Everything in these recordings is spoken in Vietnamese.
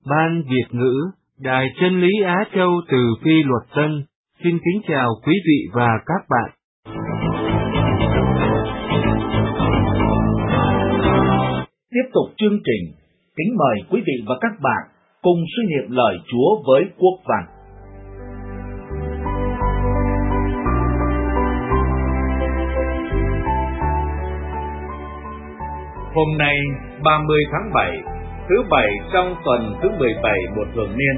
Ban Việt ngữ, Đài Chân lý Á Châu từ Phi Luật Tân, xin kính chào quý vị và các bạn. Tiếp tục chương trình, kính mời quý vị và các bạn cùng suy niệm lời Chúa với Quốc Văn. Hôm nay 30 tháng 7, thứ Bảy trong tuần thứ 17 mùa thường niên.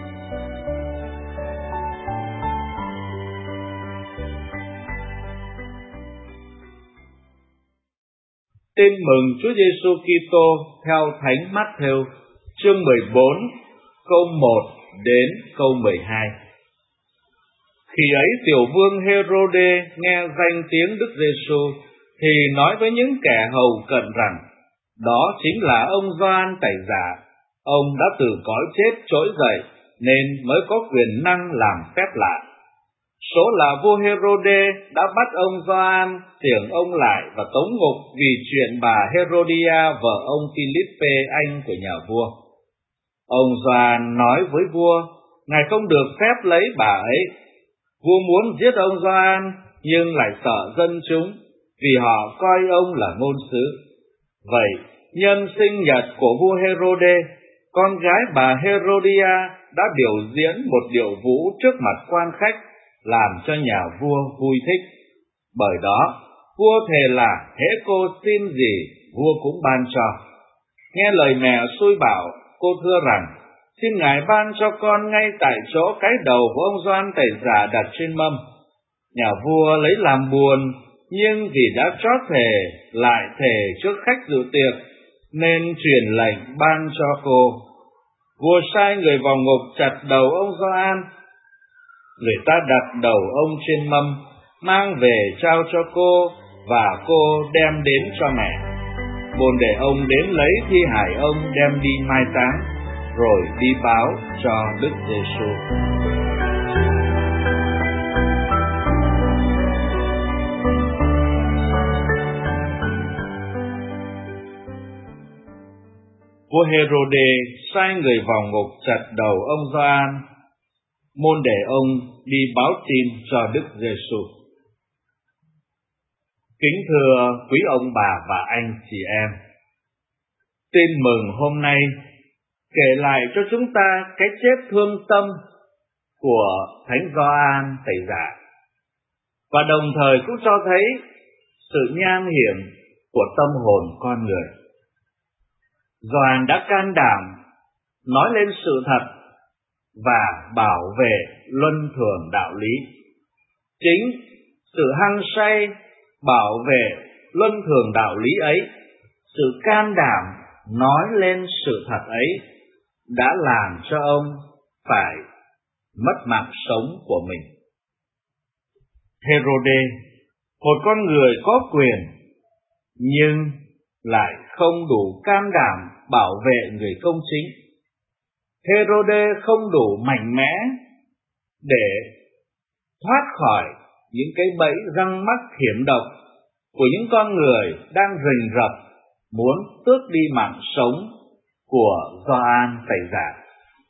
Tin mừng Chúa Giêsu Kitô theo Thánh Mát-thêu, chương 14, câu 1 đến câu 12. Khi ấy tiểu vương Hê-rô-đê nghe danh tiếng Đức Giêsu thì nói với những kẻ hầu cận rằng đó chính là ông Gioan Tẩy Giả. Ông đã từ cõi chết trỗi dậy nên mới có quyền năng làm phép lạ. Số là vua Hê-rô-đê đã bắt ông Gioan, xiềng ông lại và tống ngục vì chuyện bà Hê-rô-đi-a vợ ông Phi-líp-pê anh của nhà vua. Ông Gioan nói với vua, ngài không được phép lấy bà ấy. Vua muốn giết ông Gioan nhưng lại sợ dân chúng, vì họ coi ông là ngôn sứ. Vậy, nhân sinh nhật của vua Hê-rô-đê, con gái bà Hê-rô-đi-a đã biểu diễn một điệu vũ trước mặt quan khách, làm cho nhà vua vui thích. Bởi đó, vua thề là hễ cô xin gì, vua cũng ban cho. Nghe lời mẹ xui bảo, cô thưa rằng, xin ngài ban cho con ngay tại chỗ cái đầu của ông Gioan Tẩy Giả đặt trên mâm. Nhà vua lấy làm buồn, nhưng vì đã trót thề, lại thề trước khách dự tiệc, nên truyền lệnh ban cho cô. Vua sai người vào ngục chặt đầu ông Gioan. Người ta đặt đầu ông trên mâm, mang về trao cho cô, và cô đem đến cho mẹ. Bồn để ông đến lấy thi hài ông đem đi mai táng, rồi đi báo cho Đức Giêsu. Vua Hê-rô-đê sai người vào ngục chặt đầu ông Gioan, môn để ông đi báo tin cho Đức Giêsu. Kính thưa quý ông bà và anh chị em, tin mừng hôm nay kể lại cho chúng ta cái chết thương tâm của Thánh Gioan Tẩy Giả, và đồng thời cũng cho thấy sự nham hiểm của tâm hồn con người. Gioan đã can đảm nói lên sự thật và bảo vệ luân thường đạo lý. Chính sự hăng say bảo vệ luân thường đạo lý ấy, sự can đảm nói lên sự thật ấy đã làm cho ông phải mất mạng sống của mình. Hê-rô-đê, một con người có quyền, nhưng lại không đủ can đảm bảo vệ người công chính. Hê-rô-đê không đủ mạnh mẽ để thoát khỏi những cái bẫy răng mắc hiểm độc của những con người đang rình rập muốn tước đi mạng sống của Gioan Tẩy Giả.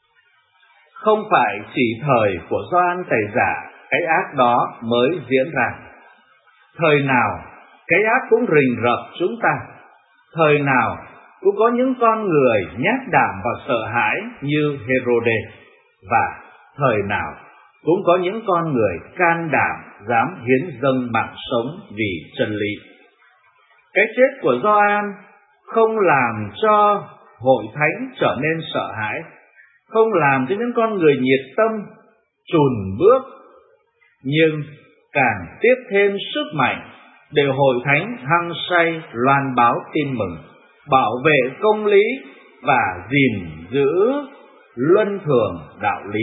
Không phải chỉ thời của Gioan Tẩy Giả cái ác đó mới diễn ra. Thời nào cái ác cũng rình rập chúng ta. Thời nào cũng có những con người nhát đảm và sợ hãi như Hê-rô-đê, và thời nào cũng có những con người can đảm dám hiến dâng mạng sống vì chân lý. Cái chết của Gioan không làm cho hội thánh trở nên sợ hãi, không làm cho những con người nhiệt tâm chùn bước, nhưng càng tiếp thêm sức mạnh để hội thánh hăng say loan báo tin mừng, bảo vệ công lý và gìn giữ luân thường đạo lý.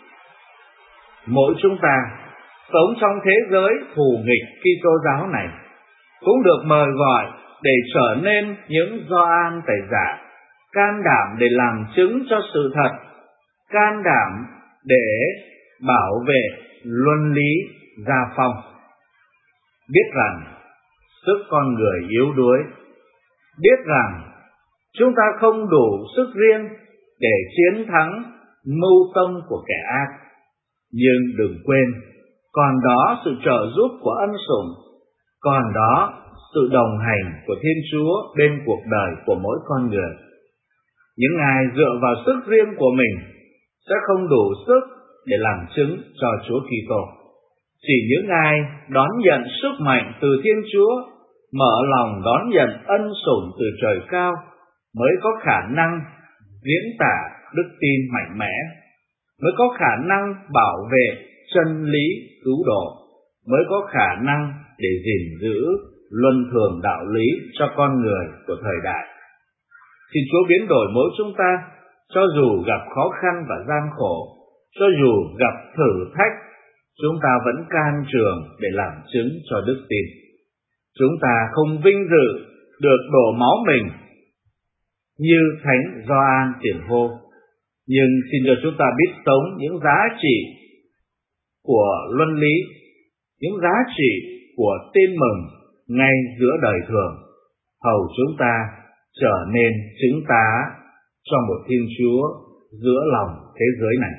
Mỗi chúng ta sống trong thế giới thù nghịch Kitô giáo này cũng được mời gọi để trở nên những Gioan Tẩy Giả, can đảm để làm chứng cho sự thật, can đảm để bảo vệ luân lý gia phong. Biết rằng sức con người yếu đuối, biết rằng chúng ta không đủ sức riêng để chiến thắng mưu tâm của kẻ ác. Nhưng đừng quên, còn đó sự trợ giúp của ân sủng, còn đó sự đồng hành của Thiên Chúa bên cuộc đời của mỗi con người. Những ai dựa vào sức riêng của mình sẽ không đủ sức để làm chứng cho Chúa Kitô. Chỉ những ai đón nhận sức mạnh từ Thiên Chúa, mở lòng đón nhận ân sủng từ trời cao mới có khả năng diễn tả đức tin mạnh mẽ, mới có khả năng bảo vệ chân lý cứu độ, mới có khả năng để gìn giữ luân thường đạo lý cho con người của thời đại. Xin Chúa biến đổi mỗi chúng ta, cho dù gặp khó khăn và gian khổ, cho dù gặp thử thách, chúng ta vẫn can trường để làm chứng cho đức tin. Chúng ta không vinh dự được đổ máu mình như Thánh Gioan Tiền Hô, nhưng xin cho chúng ta biết sống những giá trị của luân lý, những giá trị của tin mừng ngay giữa đời thường, hầu chúng ta trở nên chứng tá cho một Thiên Chúa giữa lòng thế giới này.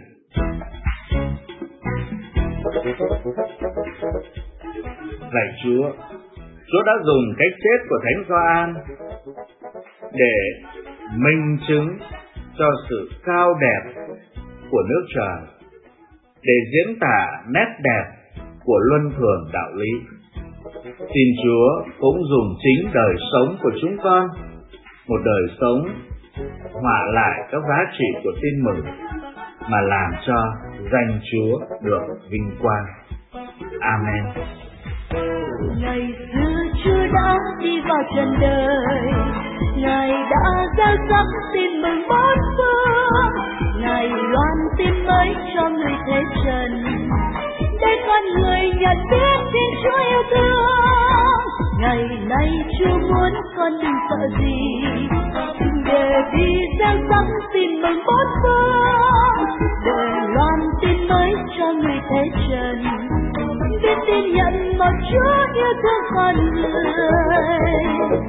Lạy Chúa, Chúa đã dùng cái chết của Thánh Gioan để minh chứng cho sự cao đẹp của nước trời, để diễn tả nét đẹp của luân thường đạo lý. Xin Chúa cũng dùng chính đời sống của chúng con, một đời sống hòa lại các giá trị của tin mừng, mà làm cho danh Chúa được vinh quang. Amen. Ngày xưa Chúa đã đi vào trần đời, Ngài đã gieo rắc tin mừng bốn phương, Ngài loan tin mới cho người thế trần, để con người nhận biết Thiên Chúa yêu thương. Ngày nay Chúa muốn con đừng sợ gì, để đi gieo rắc tin mừng bốn phương, để loan tin mới cho người thế trần, biết tin nhận một Chúa yêu thương con người.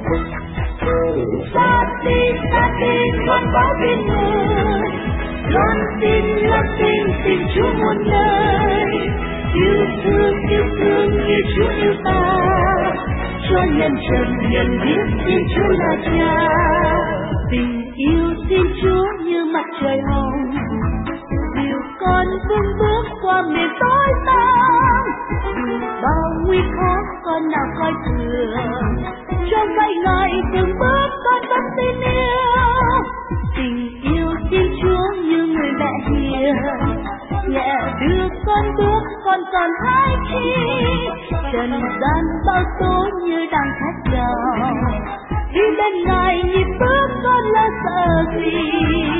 Xa tin con báo tin mừng, loan tin tin Chúa muôn nơi, yêu thương như Chúa yêu ta, cho nhân trần nhận biết Thiên Chúa là Cha. Tình yêu Thiên Chúa như mặt trời hồng, dìu con vững bước qua miền tối tăm. Dù bao nguy khó con nào coi thường, trong tay Ngài từng bước con vẫn tin yêu. Tình yêu Thiên Chúa như người mẹ hiền, nhẹ đưa con bước con còn hai chi. Trần gian bao tố như đang thách đảo, đi bên Ngài nhịp bước con là sợ gì.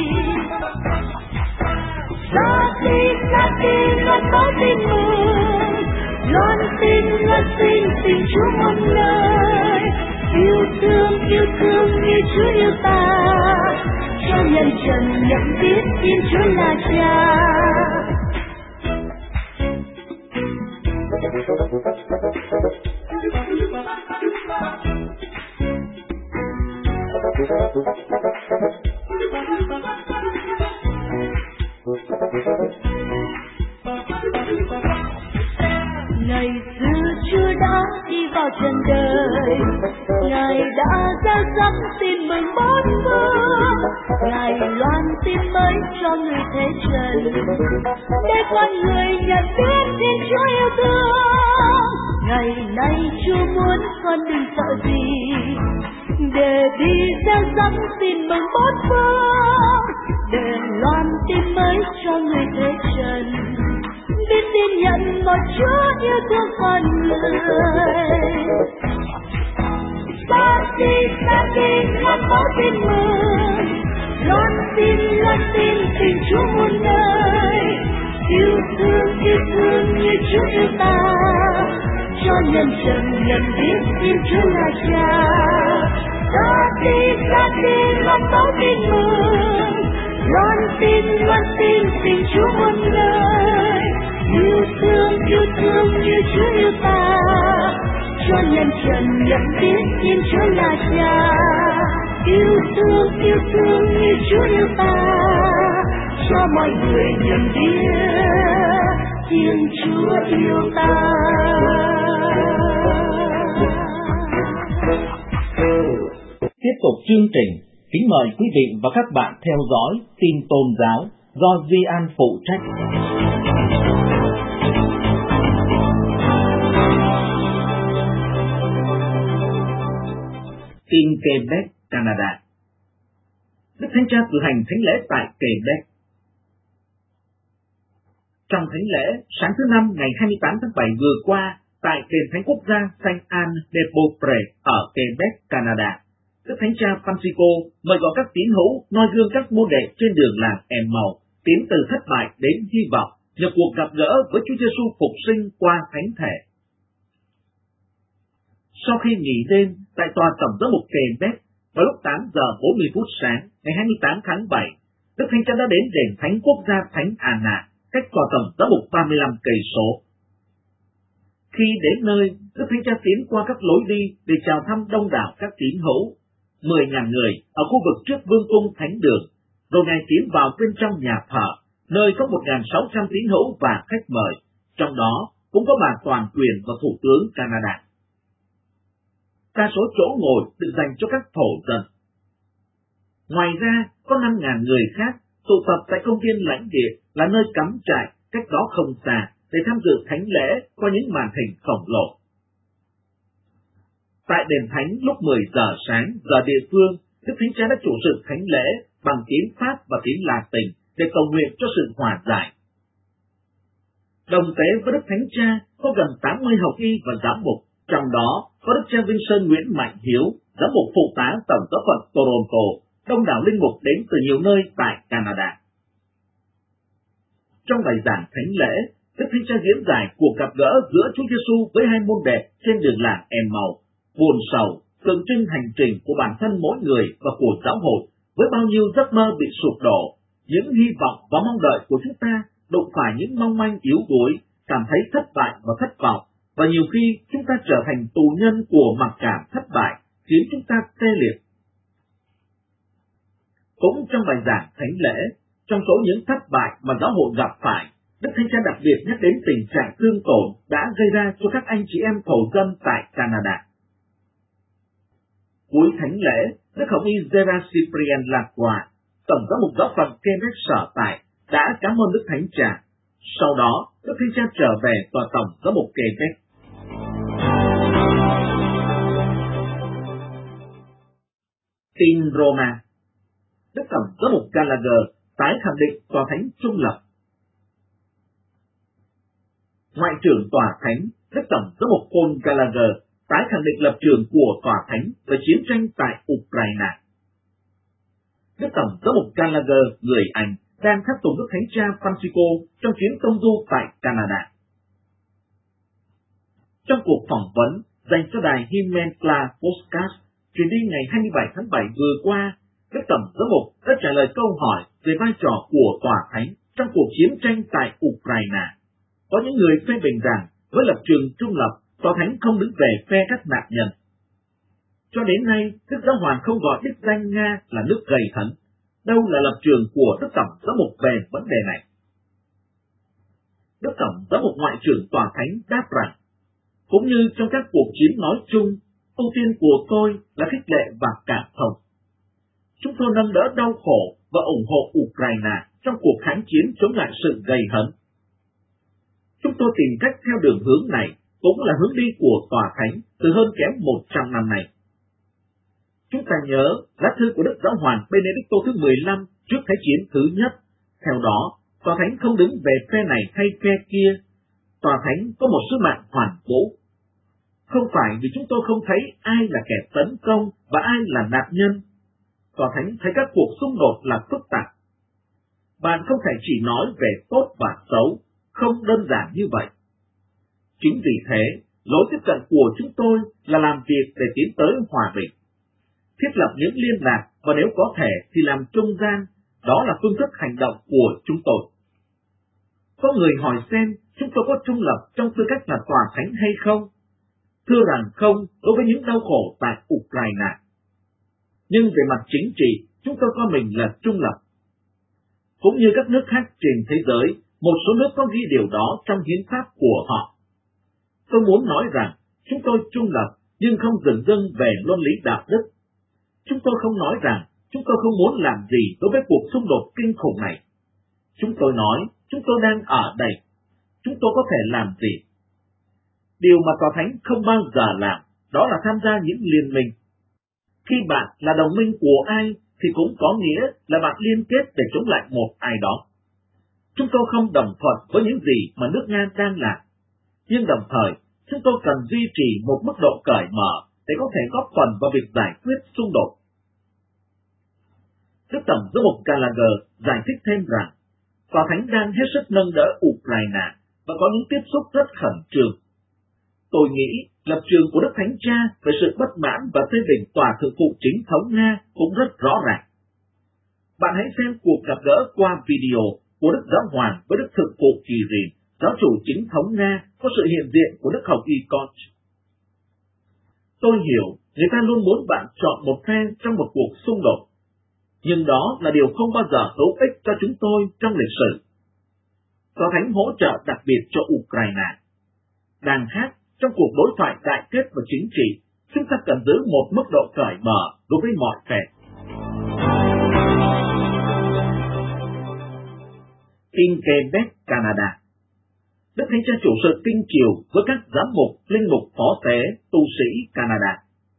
Xa tin con báo tin mừng, loan tin tin Chúa muôn nơi, yêu thương như Chúa yêu ta, cho nhân trần nhận biết Thiên Chúa là Cha. Ngày xưa Chúa đã đi vào trần đời, Ngài đã gieo rắc tin mừng bốn phương, Ngài loan tin mới cho người thế trần, để con người nhận biết Thiên Chúa yêu thương. Ngày nay Chúa muốn con đừng sợ gì, để đi gieo rắc tin mừng bốn phương, để loan tin mới cho người thế trần, biết tin nhận một Chúa yêu thương con người. Xa tin con báo tin mừng, loan tin tình Chúa muôn nơi, yêu thương như Chúa yêu ta, cho nhân trần nhận biết Thiên Chúa là Cha. Xa tin con báo tin mừng, loan tin tình Chúa muôn nơi, yêu thương như Chúa yêu ta, cho nhân trần nhận biết Thiên Chúa là Cha. Yêu thương như Chúa yêu ta, mọi người nhận biết Thiên Chúa yêu ta. Tiếp tục chương trình, kính mời quý vị và các bạn theo dõi tin tôn giáo do Duy An phụ trách. Tin Quebec, Canada. Đức Thánh Cha cử hành thánh lễ tại Quebec. Trong thánh lễ, sáng thứ Năm ngày 28 tháng 7 vừa qua, tại đền thánh quốc gia Saint-Anne-de-Beaupré ở Quebec, Canada, Đức Thánh Cha Francisco mời gọi các tín hữu noi gương các môn đệ trên đường làng Emmaus tiến từ thất bại đến hy vọng nhờ cuộc gặp gỡ với Chúa Giêsu phục sinh qua thánh thể. Sau khi nghỉ đêm tại tòa tổng giám mục Quebec vào lúc 8 giờ 40 phút sáng ngày 28 tháng 7, Đức Thánh Cha đã đến đền thánh quốc gia Thánh Anna, cách tòa tổng giám mục 35 cây số. Khi đến nơi, Đức Thánh Cha tiến qua các lối đi để chào thăm đông đảo các tín hữu, 10.000 người ở khu vực trước vương cung thánh đường, rồi Ngài tiến vào bên trong nhà thờ, nơi có 1.600 tín hữu và khách mời, trong đó cũng có bà toàn quyền và thủ tướng Canada. Đa số chỗ ngồi được dành cho các thổ dân. Ngoài ra, có 5.000 người khác tụ tập tại công viên lãnh địa là nơi cắm trại cách đó không xa để tham dự thánh lễ qua những màn hình khổng lồ. Tại đền thánh lúc 10 giờ sáng giờ địa phương, Đức Thánh Cha đã chủ sự thánh lễ bằng tiếng Pháp và tiếng Latin để cầu nguyện cho sự hòa giải. Đồng tế với Đức Thánh Cha có gần 80 học y và giám mục, trong đó có Đức cha Vinh Sơn Nguyễn Mạnh Hiếu, giám mục phụ tá Tổng giáo phận Toronto, đông đảo linh mục đến từ nhiều nơi tại Canada. Trong bài giảng thánh lễ, Đức Thánh Cha diễn giải cuộc gặp gỡ giữa Chúa Giêsu với hai môn đệ trên đường làng Emmaus, buồn sầu, tượng trưng hành trình của bản thân mỗi người và của giáo hội với bao nhiêu giấc mơ bị sụp đổ, những hy vọng và mong đợi của chúng ta đụng phải những mong manh yếu đuối, cảm thấy thất bại và thất vọng, và nhiều khi chúng ta trở thành tù nhân của mặc cảm thất bại, khiến chúng ta tê liệt. Cũng trong bài giảng thánh lễ, trong số những thất bại mà giáo hội gặp phải, Đức Thánh Cha đặc biệt nhắc đến tình trạng thương tổn đã gây ra cho các anh chị em thổ dân tại Canada. Cuối thánh lễ, Đức Hồng y Gérard Cyprien Lacroix, Tổng giám mục giáo phận Quebec sở tại, đã cảm ơn Đức Thánh Cha. Sau đó, Đức Thánh Cha trở về tòa tổng giám mục Quebec. Tin Roma. Đức Tổng giám mục Gallagher tái khẳng định tòa thánh trung lập. Ngoại trưởng tòa thánh, Đức Tổng giám mục Paul Gallagher tái khẳng định lập trường của tòa thánh về chiến tranh tại Ukraine. Đức Tổng giám mục Gallagher, người Anh, đang tháp tùng Đức Thánh Cha Francisco trong chuyến công du tại Canada. Trong cuộc phỏng vấn dành cho đài Himmel-Clark Podcast truyền đi ngày 27 tháng 7 vừa qua, Đức Tổng giám mục đã trả lời câu hỏi về vai trò của tòa thánh trong cuộc chiến tranh tại Ukraine. Có những người phê bình rằng với lập trường trung lập, tòa thánh không đứng về phe các nạn nhân. Cho đến nay, Đức Giáo Hoàng không gọi đích danh Nga là nước gây hấn. Đâu là lập trường của Đức Tổng giám mục về vấn đề này? Đức Tổng giám mục Ngoại trưởng tòa thánh đáp rằng, cũng như trong các cuộc chiến nói chung, ưu tiên của tôi là khích lệ và cảm thông. Chúng tôi nâng đỡ đau khổ và ủng hộ Ukraine trong cuộc kháng chiến chống lại sự gây hấn. Chúng tôi tìm cách theo đường hướng này cũng là hướng đi của tòa thánh từ hơn kém 100 năm nay. Chúng ta nhớ lá thư của Đức Giáo Hoàng Benedicto thứ 15 trước Thế chiến thứ nhất. Theo đó, tòa thánh không đứng về phe này hay phe kia. Tòa thánh có một sứ mạng hoàn vũ. Không phải vì chúng tôi không thấy ai là kẻ tấn công và ai là nạn nhân. Tòa thánh thấy các cuộc xung đột là phức tạp. Bạn không thể chỉ nói về tốt và xấu, không đơn giản như vậy. Chính vì thế, lối tiếp cận của chúng tôi là làm việc để tiến tới hòa bình. Thiết lập những liên lạc và nếu có thể thì làm trung gian, đó là phương thức hành động của chúng tôi. Có người hỏi xem chúng tôi có trung lập trong tư cách là tòa thánh hay không? Thưa rằng không đối với những đau khổ tại Ukraine. Nhưng về mặt chính trị, chúng tôi coi mình là trung lập. cũng như các nước khác trên thế giới, một số nước có ghi điều đó trong hiến pháp của họ. Tôi muốn nói rằng, chúng tôi trung lập, nhưng không dửng dưng về luân lý đạo đức. Chúng tôi không nói rằng, chúng tôi không muốn làm gì đối với cuộc xung đột kinh khủng này. Chúng tôi nói, chúng tôi đang ở đây. Chúng tôi có thể làm gì? Điều mà Tòa Thánh không bao giờ làm, đó là tham gia những liên minh. Khi bạn là đồng minh của ai, thì cũng có nghĩa là bạn liên kết để chống lại một ai đó. Chúng tôi không đồng thuận với những gì mà nước Nga đang làm, nhưng đồng thời, chúng tôi cần duy trì một mức độ cởi mở để có thể góp phần vào việc giải quyết xung đột. Đức Tổng giám mục Gallagher giải thích thêm rằng, Tòa Thánh đang hết sức nâng đỡ Ukraine và có những tiếp xúc rất khẩn trương. Tôi nghĩ lập trường của Đức Thánh Cha về sự bất mãn và phê bình Tòa Thượng phụ Chính thống Nga cũng rất rõ ràng. Bạn hãy xem cuộc gặp gỡ qua video của Đức Giáo Hoàng với Đức Thượng phụ Kirill, giáo chủ chính thống Nga, có sự hiện diện của Đức Hồng Y Koch. Tôi hiểu người ta luôn muốn bạn chọn một phe trong một cuộc xung đột, nhưng đó là điều không bao giờ hữu ích cho chúng tôi trong lịch sử. Tòa Thánh hỗ trợ đặc biệt cho Ukraine. Đằng khác, trong cuộc đối thoại đại kết và chính trị, chúng ta cần giữ một mức độ cởi mở đối với mọi phe. In Quebec, Canada. Đức Thánh Cha chủ sự kinh chiều với các giám mục, linh mục, phó tế, tu sĩ Canada.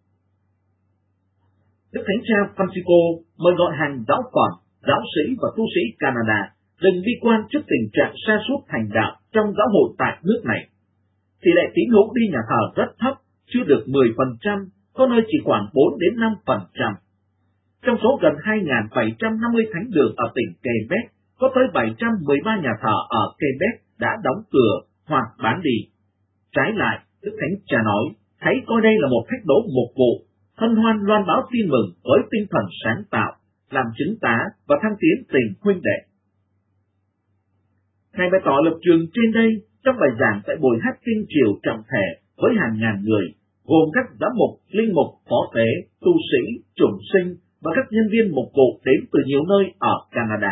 Đức Thánh Cha Francisco mời gọi hàng giáo phận, giáo sĩ và tu sĩ Canada đừng bi quan trước tình trạng sa sút thành đạo trong giáo hội tại nước này. Tỷ lệ tín hữu đi nhà thờ rất thấp, chưa được 10%, có nơi chỉ khoảng 4 đến 5%. Trong số gần 2.750 thánh đường ở tỉnh Quebec, có tới 713 nhà thờ ở Quebec đã đóng cửa hoặc bán đi. Trái lại, Đức Thánh Cha nói, hãy coi đây là một thách đố mục vụ, hân hoan loan báo tin mừng với tinh thần sáng tạo, làm chứng tá và thăng tiến tình huynh đệ. Ngài bày tỏ lập trường trên đây trong bài giảng tại buổi hát kinh chiều trọng thể với hàng ngàn người, gồm các giám mục, linh mục, phó tế, tu sĩ, chủng sinh và các nhân viên mục vụ đến từ nhiều nơi ở Canada.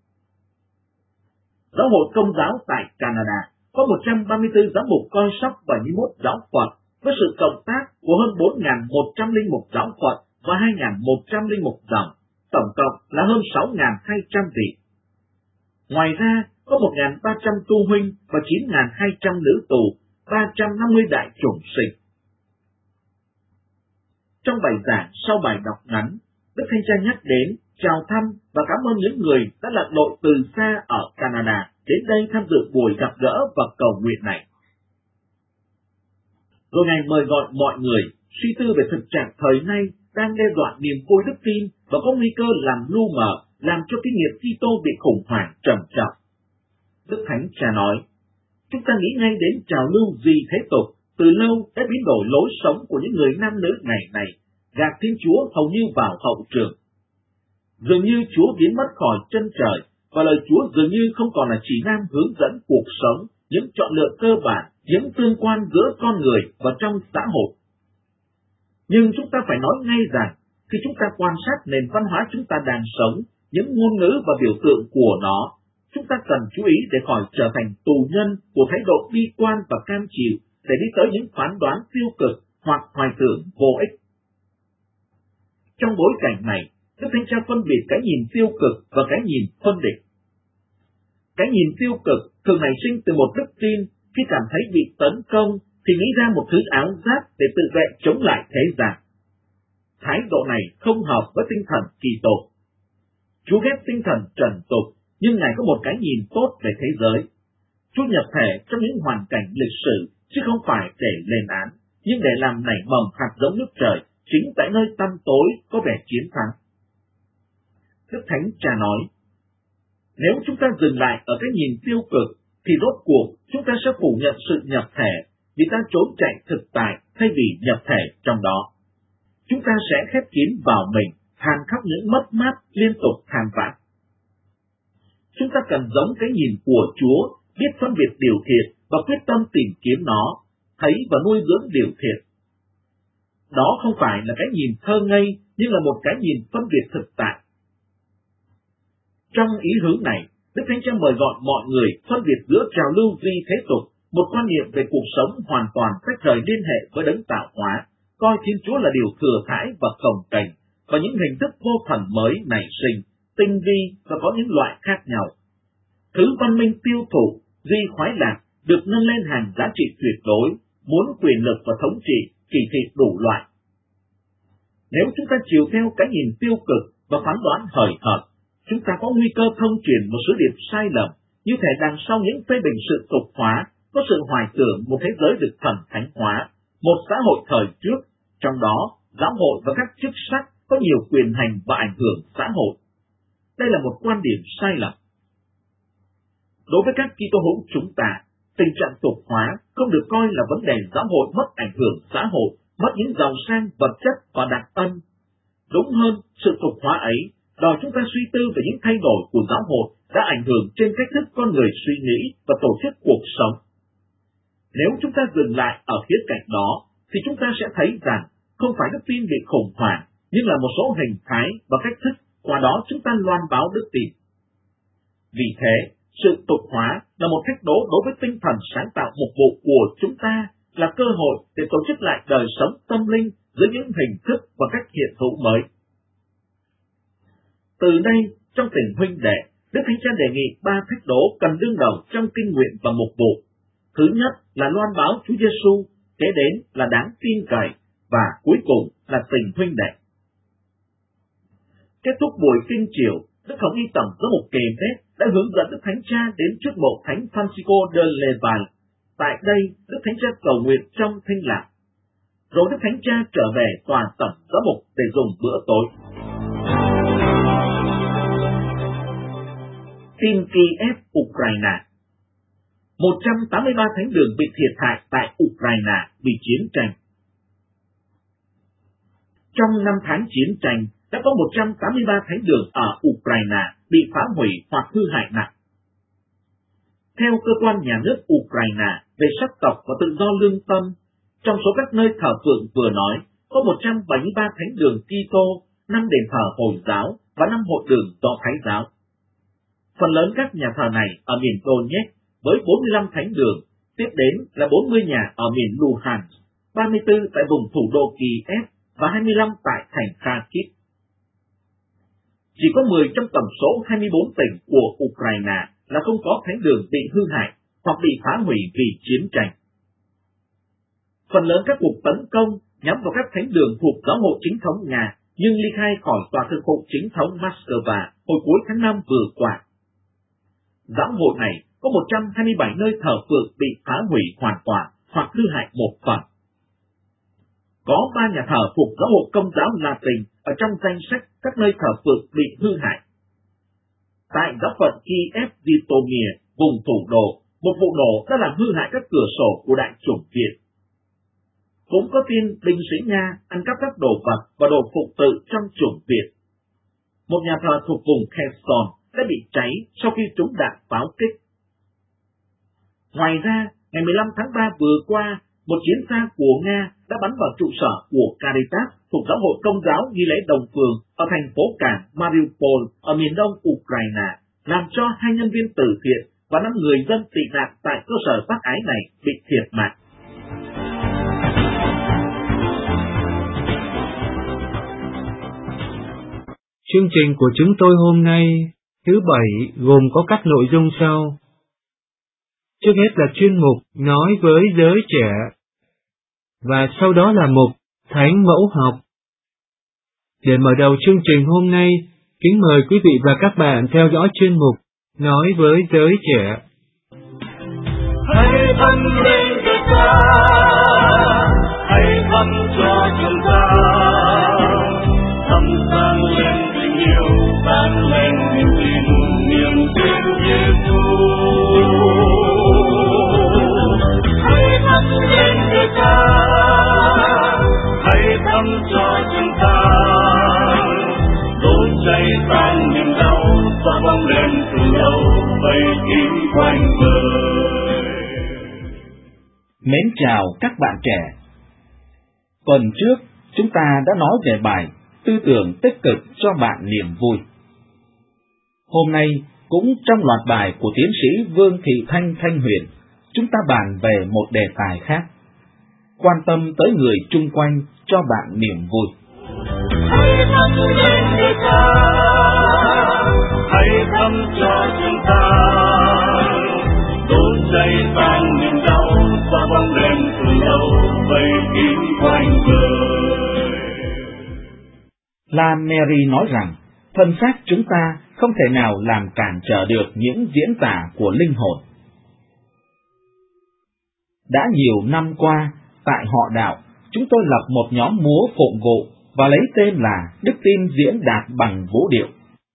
Giáo hội Công giáo tại Canada có 134 giám mục coi sóc 71 giáo phận với sự cộng tác của hơn 4.101 giáo phận và 2.101 dòng, tổng cộng là hơn 6.200 vị. Ngoài ra, có 1.300 tu huynh và 9.200 nữ tù, 350 đại chủng sinh. Trong bài giảng sau bài đọc ngắn, Đức Thánh Cha nhắc đến, chào thăm và cảm ơn những người đã lạc đội từ xa ở Canada đến đây tham dự buổi gặp gỡ và cầu nguyện này. Rồi Ngài mời gọi mọi người suy tư về thực trạng thời nay đang đe dọa niềm vui đức tin và có nguy cơ làm lu mờ, làm cho kinh nghiệm Kitô bị khủng hoảng trầm trọng. Đức Thánh Cha nói, chúng ta nghĩ ngay đến trào lưu gì thế tục, từ lâu đã biến đổi lối sống của những người nam nữ ngày này, gạt Thiên Chúa hầu như vào hậu trường. Dường như Chúa biến mất khỏi chân trời, và lời Chúa dường như không còn là chỉ nam hướng dẫn cuộc sống, những chọn lựa cơ bản, những tương quan giữa con người và trong xã hội. Nhưng chúng ta phải nói ngay rằng, khi chúng ta quan sát nền văn hóa chúng ta đang sống, những ngôn ngữ và biểu tượng của nó, chúng ta cần chú ý để khỏi trở thành tù nhân của thái độ bi quan và cam chịu để đi tới những phán đoán tiêu cực hoặc hoài tưởng vô ích. Trong bối cảnh này, Đức Thánh Cha phân biệt cái nhìn tiêu cực và cái nhìn phân định. Cái nhìn tiêu cực thường nảy sinh từ một đức tin khi cảm thấy bị tấn công thì nghĩ ra một thứ áo giáp để tự vệ chống lại thế gian. Thái độ này không hợp với tinh thần Kitô. Chúa ghét tinh thần trần tục, nhưng Ngài có một cái nhìn tốt về thế giới. Chúa nhập thể trong những hoàn cảnh lịch sử, chứ không phải để lên án, nhưng để làm nảy mầm hạt giống nước trời, chính tại nơi tăm tối có vẻ chiến thắng. Đức Thánh Cha nói, nếu chúng ta dừng lại ở cái nhìn tiêu cực, thì rốt cuộc chúng ta sẽ phủ nhận sự nhập thể, vì ta trốn chạy thực tại thay vì nhập thể trong đó. Chúng ta sẽ khép kín vào mình, than khóc những mất mát liên tục than vãn. Chúng ta cần giống cái nhìn của Chúa, biết phân biệt điều thiện và quyết tâm tìm kiếm nó, thấy và nuôi dưỡng điều thiện. Đó không phải là cái nhìn thơ ngây, nhưng là một cái nhìn phân biệt thực tại. Trong ý hướng này, Đức Thánh Cha mời gọi mọi người phân biệt giữa trào lưu duy thế tục, một quan niệm về cuộc sống hoàn toàn tách rời liên hệ với đấng tạo hóa, coi Thiên Chúa là điều thừa thãi và cồng kềnh, và những hình thức vô thần mới nảy sinh, tinh vi và có những loại khác nhau. Thứ văn minh tiêu thụ, duy khoái lạc được nâng lên hàng giá trị tuyệt đối, muốn quyền lực và thống trị, kỳ thị đủ loại. Nếu chúng ta chiều theo cái nhìn tiêu cực và phán đoán hời hợt, chúng ta có nguy cơ thông truyền một sứ điệp sai lầm, như thể đằng sau những phê bình sự tục hóa có sự hoài tưởng một thế giới được thần thánh hóa, một xã hội thời trước, trong đó giáo hội và các chức sắc có nhiều quyền hành và ảnh hưởng xã hội. Đây là một quan điểm sai lầm. Đối với các Kitô hữu chúng ta, tình trạng tục hóa không được coi là vấn đề giáo hội mất ảnh hưởng xã hội, mất những giàu sang vật chất và đặc ân. Đúng hơn, sự tục hóa ấy đòi chúng ta suy tư về những thay đổi của giáo hội đã ảnh hưởng trên cách thức con người suy nghĩ và tổ chức cuộc sống. Nếu chúng ta dừng lại ở khía cạnh đó, thì chúng ta sẽ thấy rằng không phải đức tin bị khủng hoảng, nhưng là một số hình thái và cách thức, qua đó chúng ta loan báo đức tin. Vì thế, sự tục hóa là một thách đố đối với tinh thần sáng tạo mục vụ của chúng ta, là cơ hội để tổ chức lại đời sống tâm linh dưới những hình thức và cách hiện hữu mới. Từ đây, trong tình huynh đệ, Đức Thánh Cha đề nghị 3 thách đố cần đương đầu trong kinh nguyện và mục vụ. Thứ nhất là loan báo Chúa Giêsu, kế đến là đáng tin cậy, và cuối cùng là tình huynh đệ. Kết thúc buổi kinh chiều, Đức Hồng Y Tổng giám mục Quebec đã hướng dẫn Đức Thánh Cha đến trước mộ Thánh Francisco de Leval. Tại đây, Đức Thánh Cha cầu nguyện trong thinh lặng. Rồi Đức Thánh Cha trở về tòa tổng giám mục để dùng bữa tối. Tin Kiev, Ukraine. 183 thánh đường bị thiệt hại tại Ukraine vì chiến tranh. Trong 5 tháng chiến tranh, đã có 183 thánh đường ở Ukraine bị phá hủy hoặc hư hại nặng. Theo cơ quan nhà nước Ukraine về sắc tộc và tự do lương tâm, trong số các nơi thờ phượng vừa nói, có 173 thánh đường Kitô, 5 đền thờ Hồi giáo và 5 hội đường Do Thái giáo. Phần lớn các nhà thờ này ở miền Donetsk với 45 thánh đường, tiếp đến là 40 nhà ở miền Luhansk, 34 tại vùng thủ đô Kiev và 25 tại thành Kharkiv. Chỉ có 10 trong tổng số 24 tỉnh của Ukraine là không có thánh đường bị hư hại hoặc bị phá hủy vì chiến tranh. Phần lớn các cuộc tấn công nhắm vào các thánh đường thuộc giáo hội chính thống Nga, nhưng ly khai khỏi tòa thực vụ chính thống Moscow hồi cuối tháng 5 vừa qua. Giáo hội này có 127 nơi thờ phượng bị phá hủy hoàn toàn hoặc hư hại một phần. Có 3 nhà thờ thuộc giáo hội Công giáo Latin ở trong danh sách các nơi thờ phượng bị hư hại. Tại giáo phận Kiev Vitomir, vùng thủ đô, một vụ nổ đã làm hư hại các cửa sổ của đại chủng viện. Cũng có tin binh sĩ Nga ăn cắp các đồ vật và đồ phục tự trong chủng viện. Một nhà thờ thuộc vùng Kherson đã bị cháy sau khi trúng đạn pháo kích. Ngoài ra, ngày 15 tháng 3 vừa qua, một chiến xa của Nga đã bắn vào trụ sở của Caritas thuộc giáo hội Công giáo Nghi lễ Đồng Phường ở thành phố cảng Mariupol ở miền đông Ukraine, làm cho 2 nhân viên từ thiện và 5 người dân tị nạn tại cơ sở bác ái này bị thiệt mạng. Chương trình của chúng tôi hôm nay, thứ Bảy, gồm có các nội dung sau. Trước hết là chuyên mục Nói với giới trẻ, và sau đó là mục Thánh mẫu học. Để mở đầu chương trình hôm nay, kính mời quý vị và các bạn theo dõi chuyên mục Nói với giới trẻ. Hãy thân lên với ta, hãy thăm cho chúng ta, thăm sang lên tình yêu, sang lên niềm tin, niềm tin Giêsu. Hãy thăm lên với ta, hãy thăm cho chúng ta, đốt cháy tan niềm đau, xóa bóng đêm từ lâu, vây kín quanh đời. Mến chào các bạn trẻ. Tuần trước, chúng ta đã nói về bài Tư tưởng tích cực cho bạn niềm vui. Hôm nay, cũng trong loạt bài của tiến sĩ Vương Thị Thanh Huyền, chúng ta bàn về một đề tài khác, quan tâm tới người chung quanh cho bạn niềm vui. Hãy thăm lên người ta, hãy thăm cho chúng ta, đốt cháy tan niềm đau, và bóng đêm từ lâu vây kín quanh người. La Mary nói rằng, thân xác chúng ta không thể nào làm cản trở được những diễn tả của linh hồn. Đã nhiều năm qua, tại họ đạo, chúng tôi lập một nhóm múa phụng vụ và lấy tên là Đức Tin Diễn Đạt Bằng Vũ Điệu.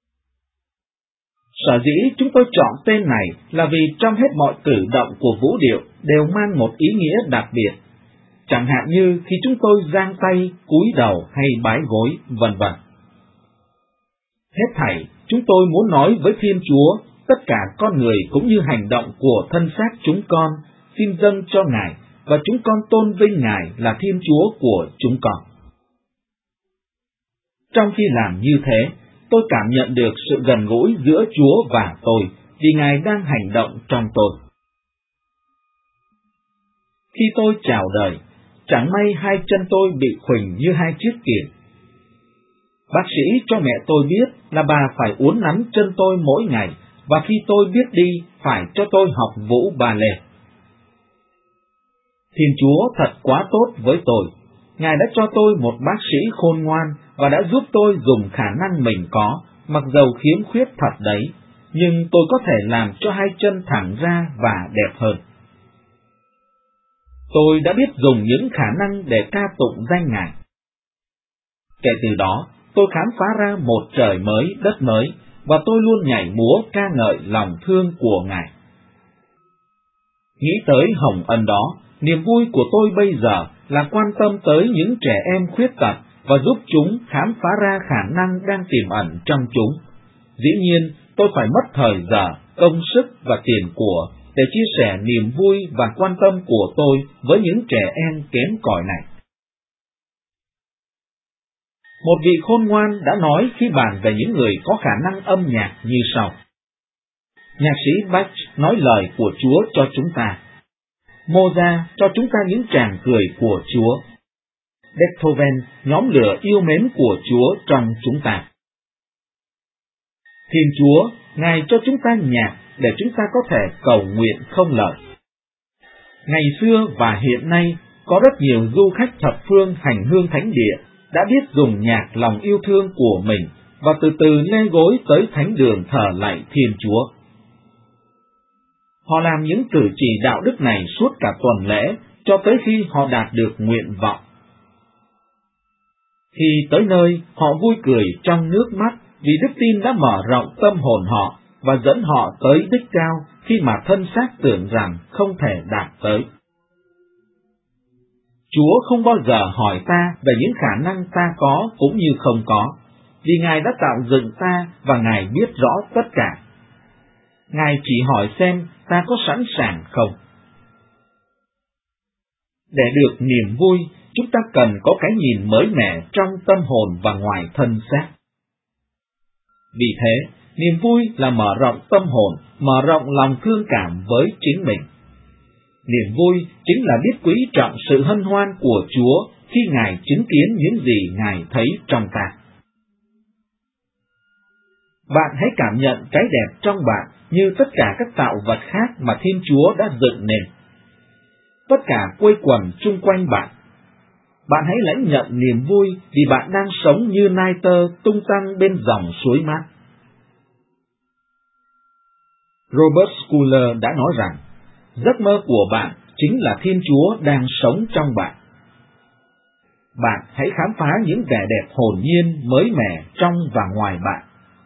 Sở dĩ chúng tôi chọn tên này là vì trong hết mọi cử động của vũ điệu đều mang một ý nghĩa đặc biệt, chẳng hạn như khi chúng tôi giang tay, cúi đầu hay bái gối, vân vân. Hết thảy, chúng tôi muốn nói với Thiên Chúa, tất cả con người cũng như hành động của thân xác chúng con, xin dâng cho Ngài, và chúng con tôn vinh Ngài là Thiên Chúa của chúng con. Trong khi làm như thế, tôi cảm nhận được sự gần gũi giữa Chúa và tôi, vì Ngài đang hành động trong tôi. Khi tôi chào đời, chẳng may hai chân tôi bị khuỳnh như hai chiếc kiềng. Bác sĩ cho mẹ tôi biết là bà phải uốn nắn chân tôi mỗi ngày, và khi tôi biết đi, phải cho tôi học vũ ba lê. Thiên Chúa thật quá tốt với tôi. Ngài đã cho tôi một bác sĩ khôn ngoan và đã giúp tôi dùng khả năng mình có, mặc dầu khiếm khuyết thật đấy, nhưng tôi có thể làm cho hai chân thẳng ra và đẹp hơn. Tôi đã biết dùng những khả năng để ca tụng danh Ngài. Kể từ đó, tôi khám phá ra một trời mới, đất mới, và tôi luôn nhảy múa ca ngợi lòng thương của Ngài. Nghĩ tới hồng ân đó, niềm vui của tôi bây giờ là quan tâm tới những trẻ em khuyết tật và giúp chúng khám phá ra khả năng đang tiềm ẩn trong chúng. Dĩ nhiên, tôi phải mất thời giờ, công sức và tiền của để chia sẻ niềm vui và quan tâm của tôi với những trẻ em kém cỏi này. Một vị khôn ngoan đã nói khi bàn về những người có khả năng âm nhạc như sau. Nhạc sĩ Bach nói lời của Chúa cho chúng ta. Mozart cho chúng ta những tràng cười của Chúa. Beethoven nhóm lửa yêu mến của Chúa trong chúng ta. Thiên Chúa, Ngài cho chúng ta nhạc để chúng ta có thể cầu nguyện không lời. Ngày xưa và hiện nay, có rất nhiều du khách thập phương hành hương thánh địa đã biết dùng nhạc lòng yêu thương của mình và từ từ lê gối tới thánh đường thờ lạy Thiên Chúa. Họ làm những cử chỉ đạo đức này suốt cả tuần lễ, cho tới khi họ đạt được nguyện vọng. Khi tới nơi, họ vui cười trong nước mắt vì đức tin đã mở rộng tâm hồn họ và dẫn họ tới đích cao khi mà thân xác tưởng rằng không thể đạt tới. Chúa không bao giờ hỏi ta về những khả năng ta có cũng như không có, vì Ngài đã tạo dựng ta và Ngài biết rõ tất cả. Ngài chỉ hỏi xem ta có sẵn sàng không. Để được niềm vui, chúng ta cần có cái nhìn mới mẻ trong tâm hồn và ngoài thân xác. Vì thế, niềm vui là mở rộng tâm hồn, mở rộng lòng thương cảm với chính mình. Niềm vui chính là biết quý trọng sự hân hoan của Chúa khi Ngài chứng kiến những gì Ngài thấy trong ta. Bạn hãy cảm nhận cái đẹp trong bạn như tất cả các tạo vật khác mà Thiên Chúa đã dựng nên. Tất cả quây quần chung quanh bạn. Bạn hãy lãnh nhận niềm vui vì bạn đang sống như nai tơ tung tăng bên dòng suối mát. Robert Schuller đã nói rằng, giấc mơ của bạn chính là Thiên Chúa đang sống trong bạn. Bạn hãy khám phá những vẻ đẹp hồn nhiên mới mẻ trong và ngoài bạn.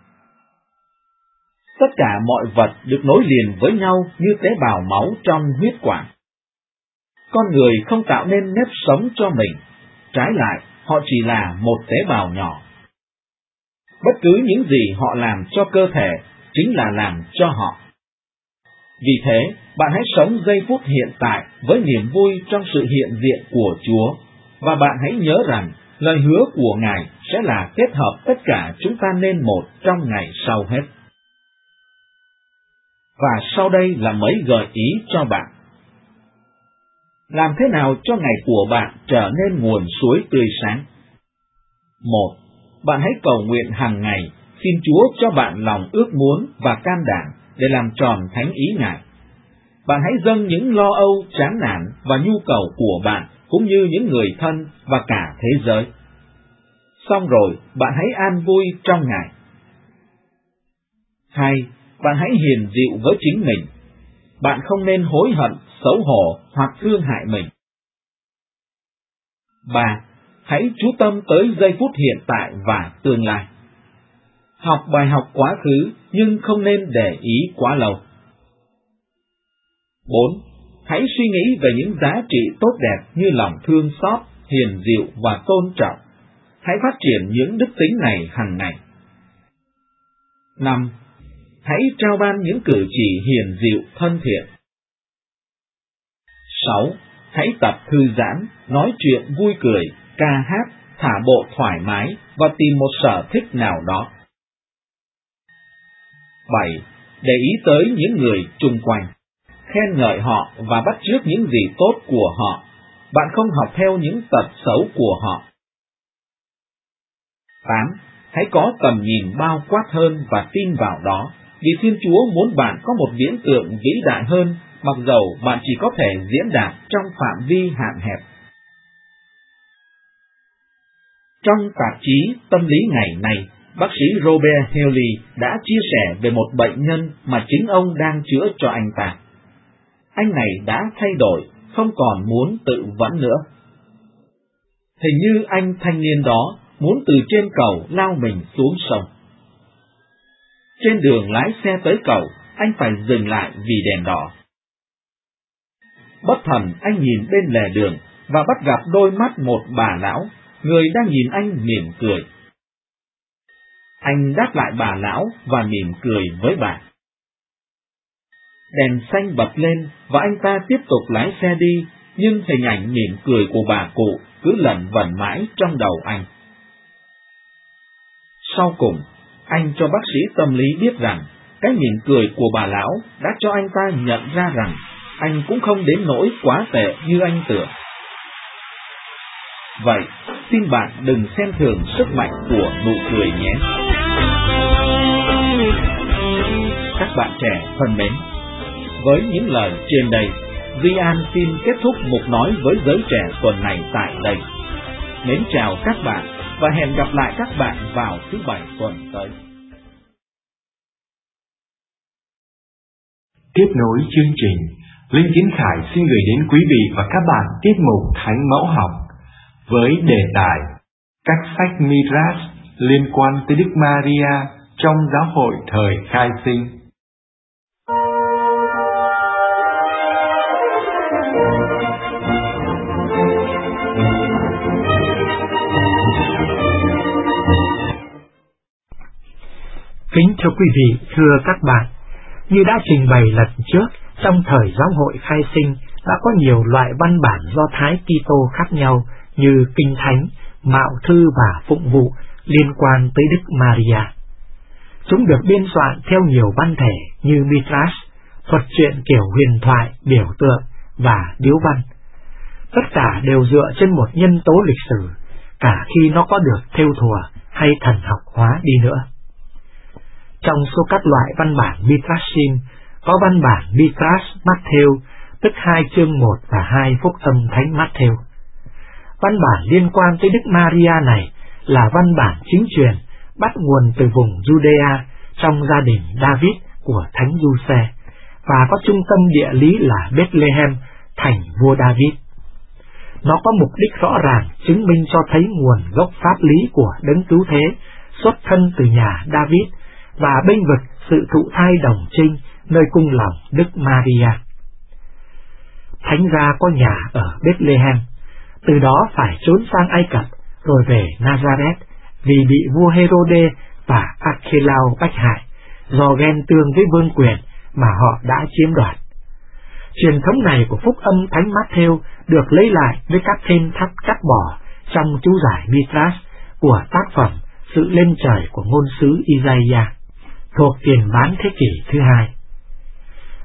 Tất cả mọi vật được nối liền với nhau như tế bào máu trong huyết quản. Con người không tạo nên nếp sống cho mình, trái lại, họ chỉ là một tế bào nhỏ. Bất cứ những gì họ làm cho cơ thể chính là làm cho họ. Vì thế, bạn hãy sống giây phút hiện tại với niềm vui trong sự hiện diện của Chúa, và bạn hãy nhớ rằng lời hứa của Ngài sẽ là kết hợp tất cả chúng ta nên một trong ngày sau hết. và sau đây là mấy gợi ý cho bạn. Làm thế nào cho ngày của bạn trở nên nguồn suối tươi sáng? 1. Bạn hãy cầu nguyện hàng ngày, xin Chúa cho bạn lòng ước muốn và can đảm để làm tròn thánh ý Ngài. Bạn hãy dâng những lo âu, chán nản và nhu cầu của bạn cũng như những người thân và cả thế giới. Xong rồi, bạn hãy an vui trong Ngài. 2. Bạn hãy hiền dịu với chính mình. Bạn không nên hối hận, xấu hổ hoặc thương hại mình. 3. Hãy chú tâm tới giây phút hiện tại và tương lai. Học bài học quá khứ nhưng không nên để ý quá lâu. 4. Hãy suy nghĩ về những giá trị tốt đẹp như lòng thương xót, hiền dịu và tôn trọng. Hãy phát triển những đức tính này hàng ngày. 5. Hãy trao ban những cử chỉ hiền dịu, thân thiện. 6. Hãy tập thư giãn, nói chuyện vui cười, ca hát, thả bộ thoải mái và tìm một sở thích nào đó. 7. Để ý tới những người chung quanh, khen ngợi họ và bắt chước những gì tốt của họ. Bạn không học theo những tật xấu của họ. 8. Hãy có tầm nhìn bao quát hơn và tin vào đó, vì Thiên Chúa muốn bạn có một viễn tượng vĩ đại hơn, mặc dầu bạn chỉ có thể diễn đạt trong phạm vi hạn hẹp. Trong tạp chí Tâm lý ngày nay, bác sĩ Robert Haley đã chia sẻ về một bệnh nhân mà chính ông đang chữa cho anh ta. Anh này đã thay đổi, không còn muốn tự vẫn nữa. Hình như anh thanh niên đó muốn từ trên cầu lao mình xuống sông. Trên đường lái xe tới cầu, anh phải dừng lại vì đèn đỏ. Bất thần anh nhìn bên lề đường và bắt gặp đôi mắt một bà lão, người đang nhìn anh mỉm cười. Anh đáp lại bà lão và mỉm cười với bà. Đèn xanh bật lên và anh ta tiếp tục lái xe đi, nhưng hình ảnh mỉm cười của bà cụ cứ lẩn vẩn mãi trong đầu anh. Sau cùng, anh cho bác sĩ tâm lý biết rằng cái mỉm cười của bà lão đã cho anh ta nhận ra rằng anh cũng không đến nỗi quá tệ như anh tưởng. Vậy, xin bạn đừng xem thường sức mạnh của nụ cười nhé. Các bạn trẻ thân mến, với những lời trên đây, Duy An xin kết thúc mục nói với giới trẻ tuần này tại đây. Mến chào các bạn và hẹn gặp lại các bạn vào thứ Bảy tuần tới. Tiếp nối chương trình, Linh Kiến Khải xin gửi đến quý vị và các bạn tiết mục Thánh Mẫu Học với đề tài các sách Midrash liên quan tới Đức Maria trong giáo hội thời khai sinh. Kính thưa quý vị, thưa các bạn, như đã trình bày lần trước, trong thời giáo hội khai sinh đã có nhiều loại văn bản Do Thái Kitô khác nhau như Kinh Thánh, Mạo Thư và Phụng Vụ liên quan tới Đức Maria. Chúng được biên soạn theo nhiều văn thể như Midrash, thuật truyện kiểu huyền thoại, biểu tượng và điếu văn. Tất cả đều dựa trên một nhân tố lịch sử, cả khi nó có được thêu thùa hay thần học hóa đi nữa. Trong số các loại văn bản Midrashim, có văn bản Midrash Matthew, tức 2 chương 1 và 2 phúc âm Thánh Matthew. Văn bản liên quan tới Đức Maria này là văn bản chính truyền, bắt nguồn từ vùng Judea trong gia đình David của Thánh Giuse, và có trung tâm địa lý là Bethlehem, thành vua David. Nó có mục đích rõ ràng chứng minh cho thấy nguồn gốc pháp lý của Đấng Cứu Thế xuất thân từ nhà David và bênh vực sự thụ thai đồng trinh nơi cung lòng Đức Maria. Thánh gia có nhà ở Bethlehem, từ đó phải trốn sang Ai Cập rồi về Nazareth vì bị vua Herode và Archelao bách hại do ghen tương với vương quyền mà họ đã chiếm đoạt. Truyền thống này của phúc âm Thánh Matthew được lấy lại với các thêm thắt cắt bỏ trong chú giải Midrash của tác phẩm Sự lên trời của ngôn sứ Isaiah thuộc tiền bán thế kỷ thứ 2.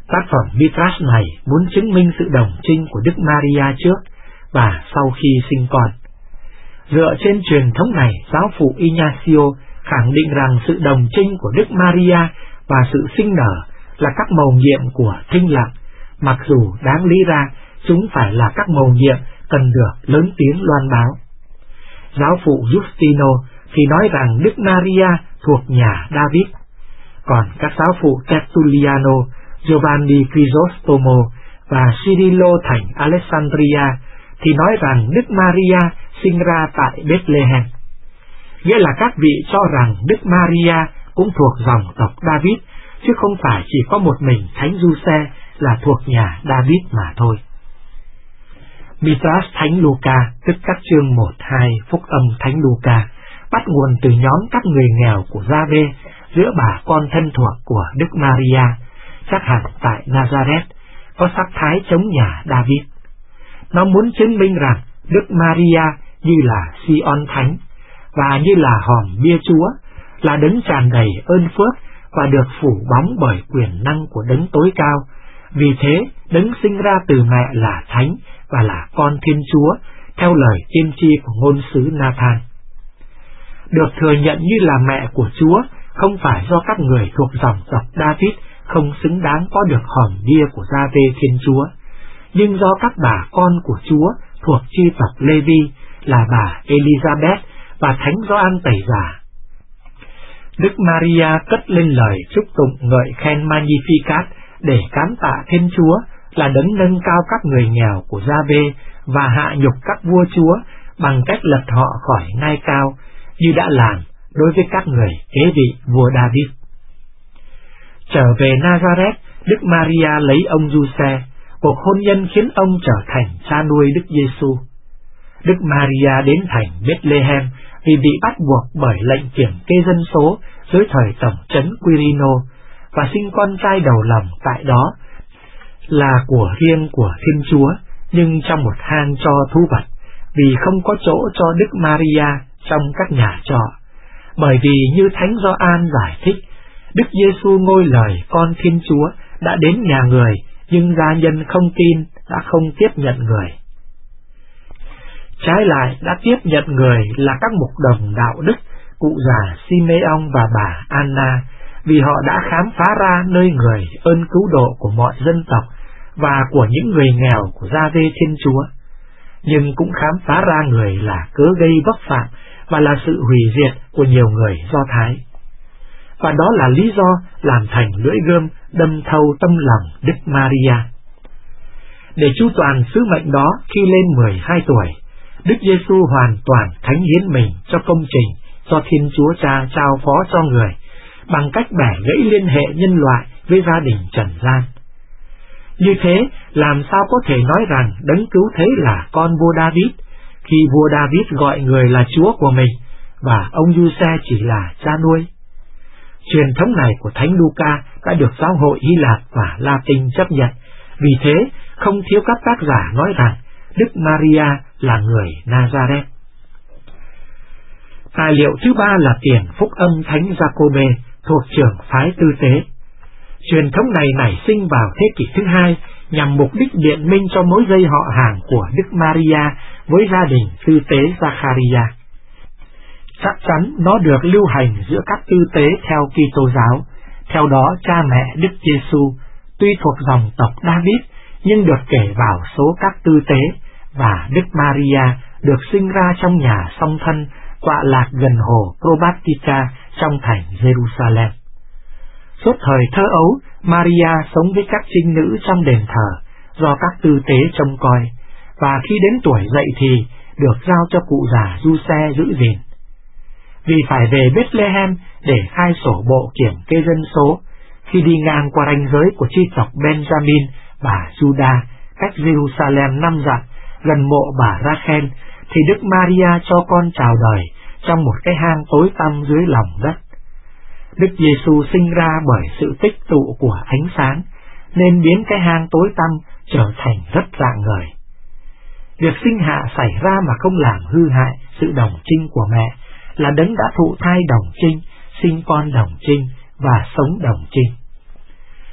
Tác phẩm Midrash này muốn chứng minh sự đồng trinh của Đức Maria trước và sau khi sinh con. Dựa trên truyền thống này, giáo phụ Ignacio khẳng định rằng sự đồng trinh của Đức Maria và sự sinh nở là các mầu nhiệm của thinh lặng, mặc dù đáng lý ra chúng phải là các mầu nhiệm cần được lớn tiếng loan báo. Giáo phụ Justino thì nói rằng Đức Maria thuộc nhà David, còn các giáo phụ Tertulliano, Giovanni Crisostomo và Cyrilo thành Alexandria thì nói rằng Đức Maria sinh ra tại Bethlehem. Nghĩa là các vị cho rằng Đức Maria cũng thuộc dòng tộc David, chứ không phải chỉ có một mình Thánh Giuse là thuộc nhà David mà thôi. Midrash Thánh Luca, tức các chương 1-2 Phúc âm Thánh Luca, bắt nguồn từ nhóm các người nghèo của Gia-vê giữa bà con thân thuộc của Đức Maria, chắc hẳn tại Nazareth, có sắc thái chống nhà David. Nó muốn chứng minh rằng Đức Maria như là Sion Thánh và như là hòm bia Chúa, là đấng tràn đầy ơn phước và được phủ bóng bởi quyền năng của đấng tối cao. Vì thế, đấng sinh ra từ mẹ là Thánh và là con Thiên Chúa, theo lời tiên tri của ngôn sứ Nathan. Được thừa nhận như là mẹ của Chúa không phải do các người thuộc dòng tộc David không xứng đáng có được hòm bia của Gia-vê Thiên Chúa, nhưng do các bà con của Chúa thuộc chi tộc Lê-vi là bà Elizabeth và Thánh Gioan Tẩy Giả. Đức Maria cất lên lời chúc tụng ngợi khen Magnificat để cám tạ Thiên Chúa là đấng nâng cao các người nghèo của Gia-vê và hạ nhục các vua chúa bằng cách lật họ khỏi ngai cao, như đã làm đối với các người kế vị vua David. Trở về Nazareth, Đức Maria lấy ông Giuse. Cuộc hôn nhân khiến ông trở thành cha nuôi Đức Giêsu. Đức Maria đến thành Bethlehem vì bị bắt buộc bởi lệnh kiểm kê dân số dưới thời tổng trấn Quirino và sinh con trai đầu lòng tại đó, là của riêng của Thiên Chúa, nhưng trong một hang cho thú vật, vì không có chỗ cho Đức Maria trong các nhà trọ. Bởi vì như Thánh Gioan giải thích, Đức Giêsu ngôi lời con Thiên Chúa đã đến nhà người, nhưng gia nhân không tin, đã không tiếp nhận người. Trái lại, đã tiếp nhận người là các mục đồng đạo đức, cụ già Simeon và bà Anna, vì họ đã khám phá ra nơi người ơn cứu độ của mọi dân tộc và của những người nghèo của Gia-vê Thiên Chúa, nhưng cũng khám phá ra người là cớ gây vấp phạm và là sự hủy diệt của nhiều người Do Thái. Và đó là lý do làm thành lưỡi gươm đâm thâu tâm lòng Đức Maria. Để chu toàn sứ mệnh đó, khi lên 12 tuổi, Đức Giêsu hoàn toàn thánh hiến mình cho công trình do Thiên Chúa Cha trao phó cho người, bằng cách bẻ gãy liên hệ nhân loại với gia đình trần gian. Như thế, làm sao có thể nói rằng đấng cứu thế là con vua David, khi vua David gọi người là Chúa của mình, và ông Giuse chỉ là cha nuôi? Truyền thống này của Thánh Luca đã được giáo hội Hy Lạp và Latin chấp nhận, vì thế không thiếu các tác giả nói rằng Đức Maria là người Nazareth. Tài liệu thứ ba là tiền phúc âm Thánh Giacôbê thuộc trưởng phái tư tế. Truyền thống này nảy sinh vào thế kỷ thứ 2 nhằm mục đích biện minh cho mối dây họ hàng của Đức Maria với gia đình tư tế Zacharia. Chắc chắn nó được lưu hành giữa các tư tế theo Kitô giáo. Theo đó, cha mẹ Đức Giêsu tuy thuộc dòng tộc David nhưng được kể vào số các tư tế, và Đức Maria được sinh ra trong nhà song thân tọa lạc gần hồ Probatica trong thành Jerusalem. Suốt thời thơ ấu, Maria sống với các trinh nữ trong đền thờ do các tư tế trông coi, và khi đến tuổi dậy thì được giao cho cụ già Giuse giữ gìn. Vì phải về Bethlehem để khai sổ bộ kiểm kê dân số, khi đi ngang qua ranh giới của chi tộc Benjamin và Juda, cách Jerusalem 5 dặm, gần mộ bà Rachel, thì Đức Maria cho con chào đời trong một cái hang tối tăm dưới lòng đất. Đức Giêsu sinh ra bởi sự tích tụ của ánh sáng, nên biến cái hang tối tăm trở thành rất rạng ngời. Việc sinh hạ xảy ra mà không làm hư hại sự đồng trinh của mẹ, là đấng đã thụ thai đồng trinh, sinh con đồng trinh và sống đồng trinh.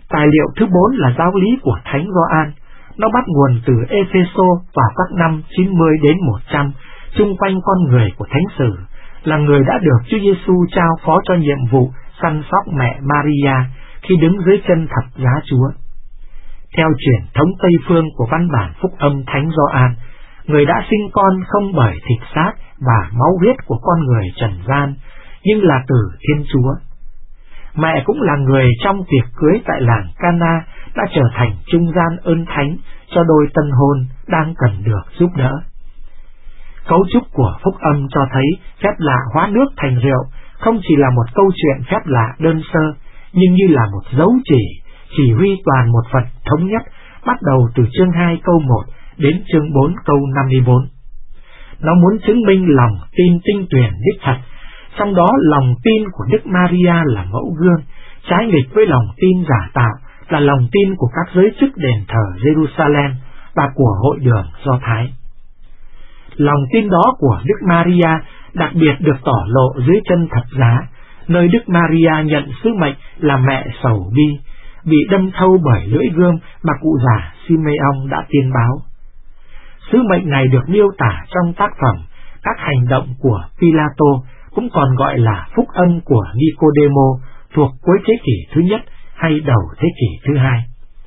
Tài liệu thứ 4 là giáo lý của Thánh Gioan. Nó bắt nguồn từ Ê-phê-sô vào các năm 90 đến 100, chung quanh con người của Thánh Sử, là người đã được Chúa Giêsu trao phó cho nhiệm vụ săn sóc mẹ Maria khi đứng dưới chân thập giá Chúa. Theo truyền thống Tây phương của văn bản Phúc âm Thánh Gioan, người đã sinh con không bởi thịt xác và máu huyết của con người trần gian, nhưng là từ Thiên Chúa. Mẹ cũng là người trong tiệc cưới tại làng Cana đã trở thành trung gian ơn thánh cho đôi tân hôn đang cần được giúp đỡ. Cấu trúc của Phúc âm cho thấy phép lạ hóa nước thành rượu không chỉ là một câu chuyện phép lạ đơn sơ, nhưng như là một dấu chỉ huy toàn một vật thống nhất, bắt đầu từ chương 2 câu 1 đến chương 4 câu 54. Nó muốn chứng minh lòng tin tinh tuyển đích thật, trong đó lòng tin của Đức Maria là mẫu gương, trái nghịch với lòng tin giả tạo là lòng tin của các giới chức đền thờ Jerusalem và của hội đường Do Thái. Lòng tin đó của Đức Maria đặc biệt được tỏ lộ dưới chân thập giá, nơi Đức Maria nhận sứ mệnh là mẹ sầu bi, bị đâm thâu bởi lưỡi gươm mà cụ già Simeon đã tiên báo. Sứ mệnh này được miêu tả trong tác phẩm Các hành động của Pilato, cũng còn gọi là Phúc âm của Nicodemo, thuộc cuối thế kỷ thứ nhất hay đầu thế kỷ thứ hai.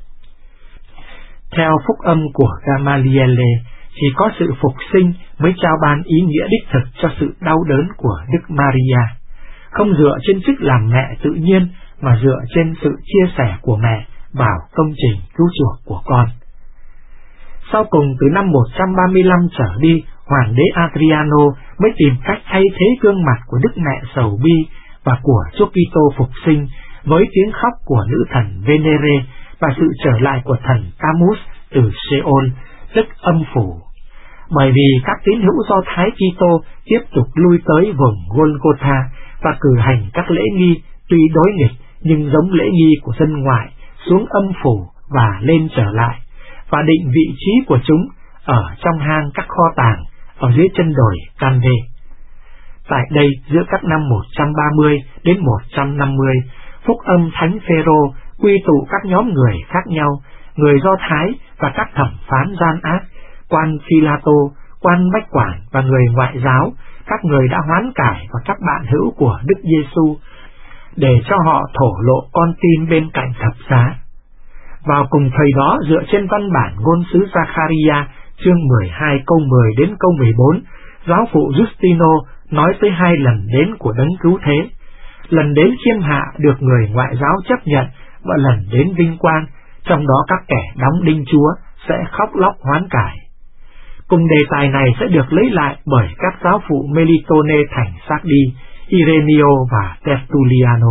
Theo Phúc âm của Gamaliele, chỉ có sự phục sinh mới trao ban ý nghĩa đích thực cho sự đau đớn của Đức Maria, không dựa trên chức làm mẹ tự nhiên mà dựa trên sự chia sẻ của mẹ vào công trình cứu chuộc của con. Sau cùng từ năm 135 trở đi, Hoàng đế Adriano mới tìm cách thay thế gương mặt của Đức Mẹ sầu bi và của Chúa Kitô phục sinh với tiếng khóc của nữ thần Venere và sự trở lại của thần Tammuz từ Seol, tức âm phủ. Bởi vì các tín hữu Do Thái Kitô tiếp tục lui tới vùng Golgotha và cử hành các lễ nghi tuy đối nghịch nhưng giống lễ nghi của dân ngoại, xuống âm phủ và lên trở lại, và định vị trí của chúng ở trong hang các kho tàng ở dưới chân đồi Canve. Tại đây, giữa các năm 130 đến 150, Phúc âm Thánh Phêrô quy tụ các nhóm người khác nhau, người Do Thái và các thẩm phán gian ác, quan Phi-la-tô, quan bách quản và người ngoại giáo, các người đã hoán cải và các bạn hữu của Đức Giêsu, để cho họ thổ lộ con tin bên cạnh thập giá. Vào cùng thời đó, dựa trên văn bản ngôn sứ Giacharia, chương 12 câu 10 đến câu 14, giáo phụ Justino nói tới hai lần đến của đấng cứu thế. Lần đến khiêm hạ được người ngoại giáo chấp nhận, và lần đến vinh quang, trong đó các kẻ đóng đinh Chúa sẽ khóc lóc hoán cải. Cùng đề tài này sẽ được lấy lại bởi các giáo phụ Melitone thành Sardi, Ireneo và Tertulliano.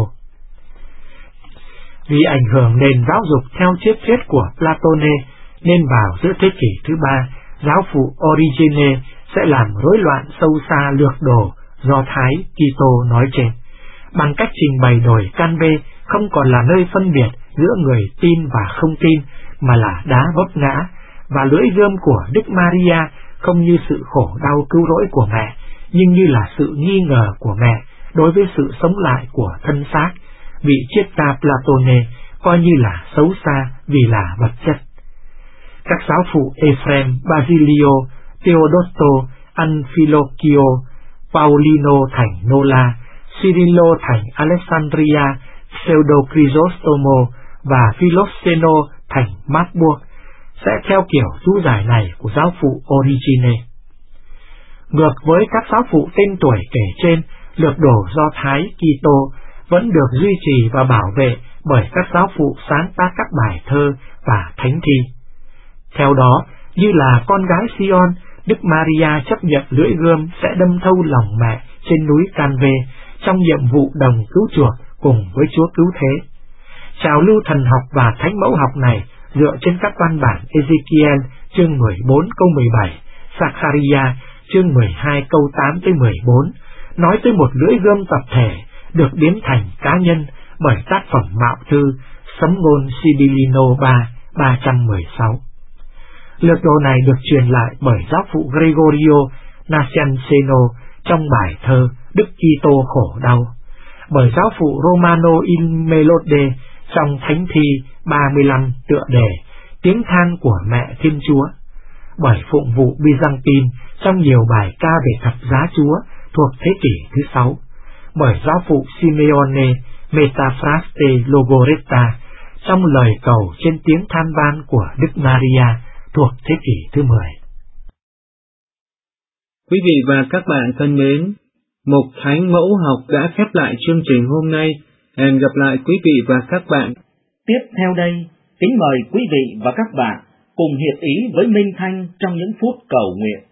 Vì ảnh hưởng nền giáo dục theo triết thuyết của Platone, nên vào giữa thế kỷ thứ 3, giáo phụ Origene sẽ làm rối loạn sâu xa lược đồ Do Thái Kitô nói trên, bằng cách trình bày đồi Canve không còn là nơi phân biệt giữa người tin và không tin, mà là đá vấp ngã, và lưỡi gươm của Đức Maria không như sự khổ đau cứu rỗi của mẹ, nhưng như là sự nghi ngờ của mẹ đối với sự sống lại của thân xác, vị triết gia Platone coi như là xấu xa vì là vật chất. Các giáo phụ Ephrem, Basilio, Theodoto, Amphilochio, Paulino thành Nola, Cyrilo thành Alexandria, Pseudo-Chrysostomo và Philoxeno thành Marburg sẽ theo kiểu chú giải này của giáo phụ Origene. Ngược với các giáo phụ tên tuổi kể trên, lược đồ Do Thái Kitô vẫn được duy trì và bảo vệ bởi các giáo phụ sáng tác các bài thơ và thánh thi. Theo đó, như là con gái Sion, Đức Maria chấp nhận lưỡi gươm sẽ đâm thâu lòng mẹ trên núi Canve trong nhiệm vụ đồng cứu chuộc cùng với Chúa cứu thế. Trào lưu thần học và thánh mẫu học này dựa trên các văn bản Ezekiel chương 14 câu 17, Zacharia chương 12 câu 8 tới 14, nói tới một lưỡi gươm tập thể được biến thành cá nhân bởi tác phẩm mạo thư Sấm ngôn Sibilino 316. Lược đồ này được truyền lại bởi giáo phụ Gregorio Nacianceno trong bài thơ Đức Kitô khổ đau, bởi giáo phụ Romano in Melode trong thánh thi 35 tựa đề Tiếng than của mẹ Thiên Chúa, bởi Phụng vụ Byzantine trong nhiều bài ca về thập giá Chúa thuộc thế kỷ thứ 6, bởi giáo phụ Simeone Metafraste Logoretta trong lời cầu trên tiếng than van của Đức Maria thuộc thế kỷ thứ 10. Quý vị và các bạn thân mến, Mục Thánh Mẫu Học đã khép lại chương trình hôm nay. Hẹn gặp lại quý vị và các bạn. Tiếp theo đây, kính mời quý vị và các bạn cùng hiệp ý với Minh Thanh trong những phút cầu nguyện.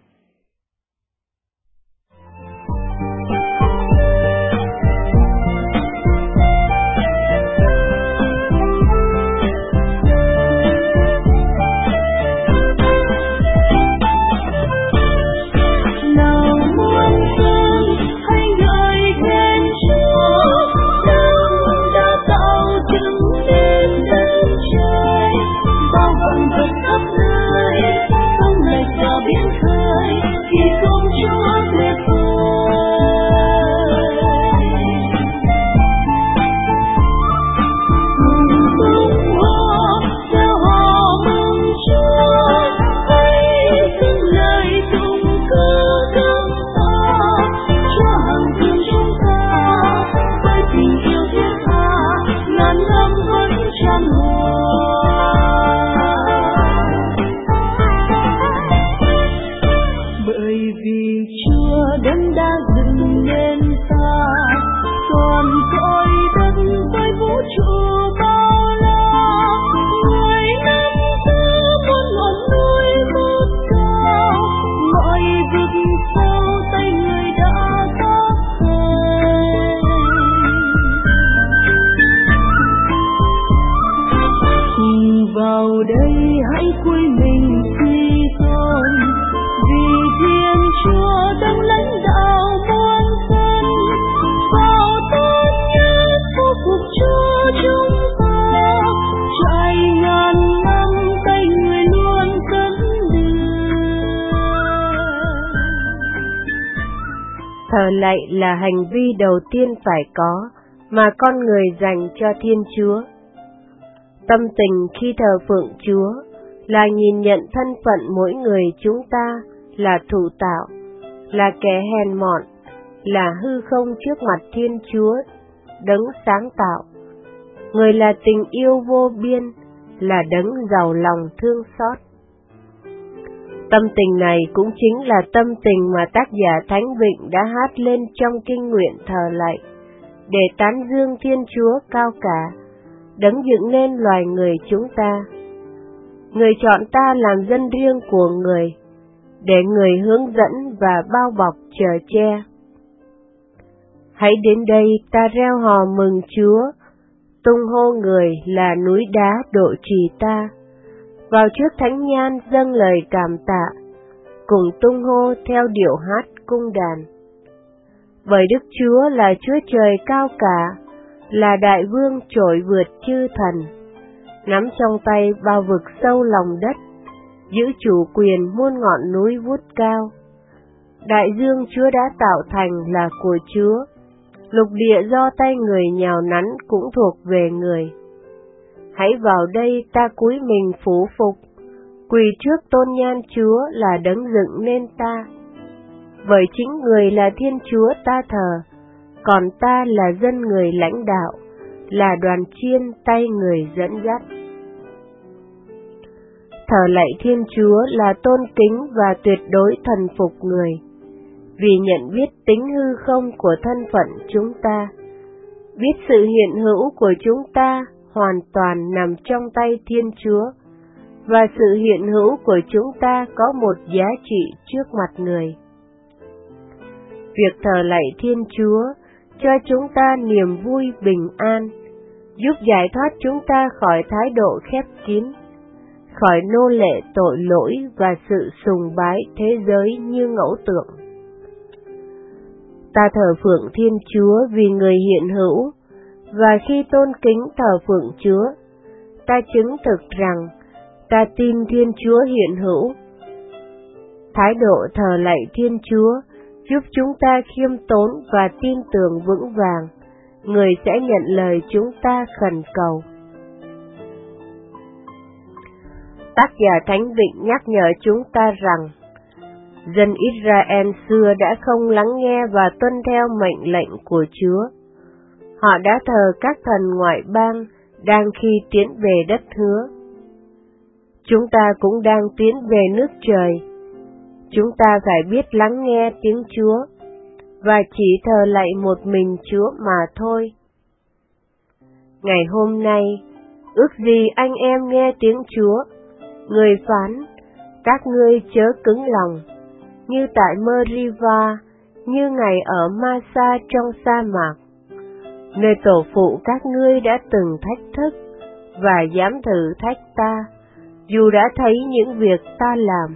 Thờ lạy là hành vi đầu tiên phải có mà con người dành cho Thiên Chúa. Tâm tình khi thờ phượng Chúa là nhìn nhận thân phận mỗi người chúng ta là thụ tạo, là kẻ hèn mọn, là hư không trước mặt Thiên Chúa, đấng sáng tạo. Người là tình yêu vô biên, là đấng giàu lòng thương xót. Tâm tình này cũng chính là tâm tình mà tác giả Thánh Vịnh đã hát lên trong kinh nguyện thờ lạy, để tán dương Thiên Chúa cao cả, đấng dựng nên loài người chúng ta. Người chọn ta làm dân riêng của người, để người hướng dẫn và bao bọc chở che. Hãy đến đây ta reo hò mừng Chúa, tung hô người là núi đá độ trì ta. Vào trước thánh nhan dâng lời cảm tạ, cùng tung hô theo điệu hát cung đàn. Bởi Đức Chúa là Chúa Trời cao cả, là Đại Vương trội vượt chư thần, nắm trong tay bao vực sâu lòng đất, giữ chủ quyền muôn ngọn núi vút cao. Đại dương Chúa đã tạo thành là của Chúa, lục địa do tay người nhào nắn cũng thuộc về người. Hãy vào đây ta cúi mình phủ phục, quỳ trước tôn nhan Chúa là đấng dựng nên ta. Bởi chính người là Thiên Chúa ta thờ, còn ta là dân người lãnh đạo, là đoàn chiên tay người dẫn dắt. Thờ lạy Thiên Chúa là tôn kính và tuyệt đối thần phục người, vì nhận biết tính hư không của thân phận chúng ta, biết sự hiện hữu của chúng ta hoàn toàn nằm trong tay Thiên Chúa, và sự hiện hữu của chúng ta có một giá trị trước mặt người. Việc thờ lạy Thiên Chúa cho chúng ta niềm vui bình an, giúp giải thoát chúng ta khỏi thái độ khép kín, khỏi nô lệ tội lỗi và sự sùng bái thế giới như ngẫu tượng. Ta thờ phượng Thiên Chúa vì người hiện hữu, và khi tôn kính thờ phượng Chúa, ta chứng thực rằng ta tin Thiên Chúa hiện hữu. Thái độ thờ lạy Thiên Chúa giúp chúng ta khiêm tốn và tin tưởng vững vàng, người sẽ nhận lời chúng ta khẩn cầu. Tác giả Thánh Vịnh nhắc nhở chúng ta rằng, dân Israel xưa đã không lắng nghe và tuân theo mệnh lệnh của Chúa. Họ đã thờ các thần ngoại bang đang khi tiến về đất hứa. Chúng ta cũng đang tiến về nước trời. Chúng ta phải biết lắng nghe tiếng Chúa và chỉ thờ lạy một mình Chúa mà thôi. Ngày hôm nay, ước gì anh em nghe tiếng Chúa, người phán, các ngươi chớ cứng lòng, như tại Meriva, như ngày ở Masa trong sa mạc, nơi tổ phụ các ngươi đã từng thách thức và dám thử thách ta, dù đã thấy những việc ta làm.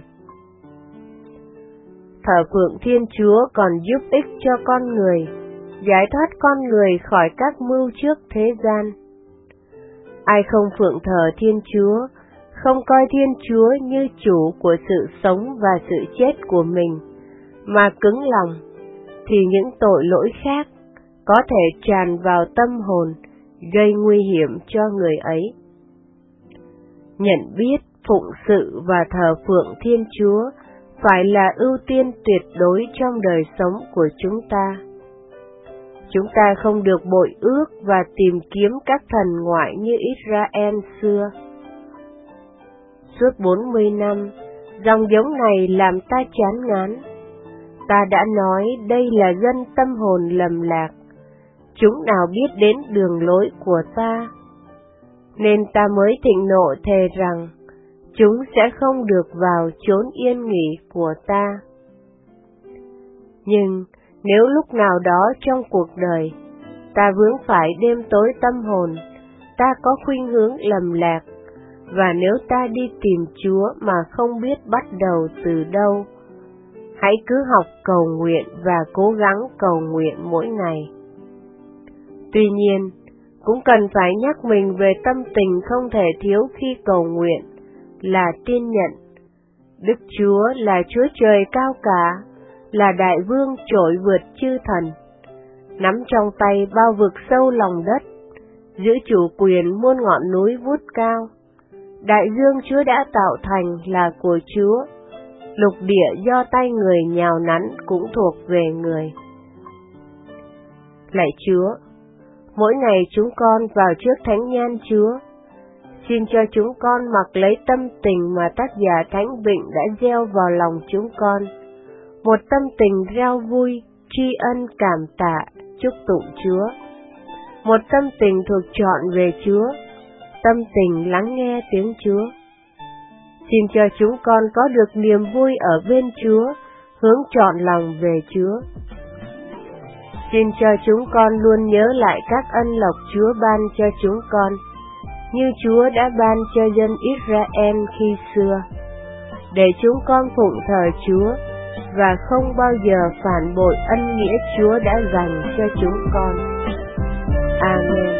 Thờ phượng Thiên Chúa còn giúp ích cho con người, giải thoát con người khỏi các mưu trước thế gian. Ai không phượng thờ Thiên Chúa, không coi Thiên Chúa như chủ của sự sống và sự chết của mình, mà cứng lòng, thì những tội lỗi khác có thể tràn vào tâm hồn, gây nguy hiểm cho người ấy. Nhận biết, phụng sự và thờ phượng Thiên Chúa phải là ưu tiên tuyệt đối trong đời sống của chúng ta. Chúng ta không được bội ước và tìm kiếm các thần ngoại như Israel xưa. Suốt 40 năm, dòng giống này làm ta chán ngán. Ta đã nói đây là dân tâm hồn lầm lạc, chúng nào biết đến đường lối của ta. Nên ta mới thịnh nộ thề rằng, chúng sẽ không được vào chốn yên nghỉ của ta. Nhưng nếu lúc nào đó trong cuộc đời, ta vướng phải đêm tối tâm hồn, ta có khuynh hướng lầm lạc, và nếu ta đi tìm Chúa mà không biết bắt đầu từ đâu, hãy cứ học cầu nguyện và cố gắng cầu nguyện mỗi ngày. Tuy nhiên, cũng cần phải nhắc mình về tâm tình không thể thiếu khi cầu nguyện, là tin nhận Đức Chúa là Chúa Trời cao cả, là Đại Vương trội vượt chư thần, nắm trong tay bao vực sâu lòng đất, giữ chủ quyền muôn ngọn núi vút cao. Đại dương Chúa đã tạo thành là của Chúa, lục địa do tay người nhào nắn cũng thuộc về người. Lạy Chúa, mỗi ngày chúng con vào trước thánh nhan Chúa, xin cho chúng con mặc lấy tâm tình mà tác giả Thánh Vịnh đã gieo vào lòng chúng con, một tâm tình reo vui, tri ân cảm tạ, chúc tụng Chúa, một tâm tình thuộc trọn về Chúa, tâm tình lắng nghe tiếng Chúa. Xin cho chúng con có được niềm vui ở bên Chúa, hướng trọn lòng về Chúa. Xin cho chúng con luôn nhớ lại các ân lộc Chúa ban cho chúng con, như Chúa đã ban cho dân Israel khi xưa, để chúng con phụng thờ Chúa và không bao giờ phản bội ân nghĩa Chúa đã dành cho chúng con. Amen.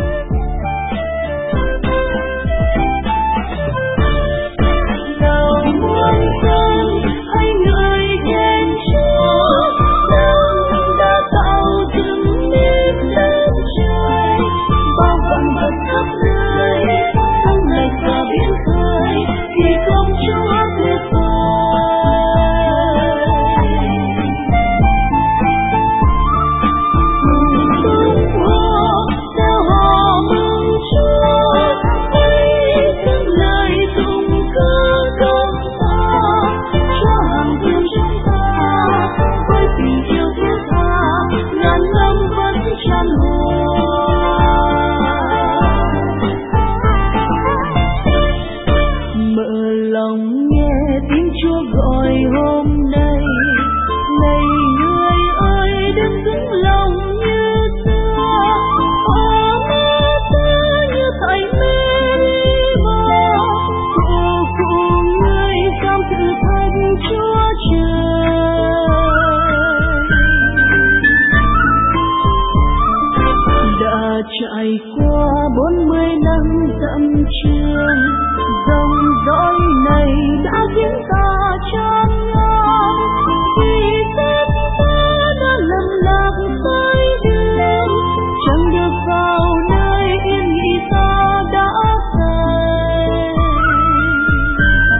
Trải qua 40 năm dặm trường, dòng dõi này đã khiến ta chán ngán, vì tên ta đã lầm lạc sai đường, chẳng được vào nơi yên nghỉ ta đã về.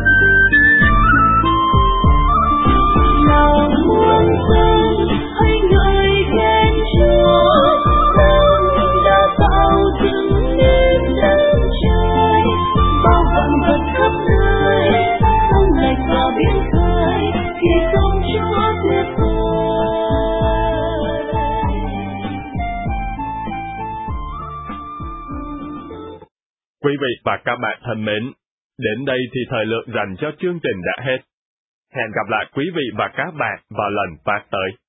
biển khơi thì công Chúa tuyệt vời. Quý vị và các bạn thân mến, đến đây thì thời lượng dành cho chương trình đã hết. Hẹn gặp lại quý vị và các bạn vào lần phát tới.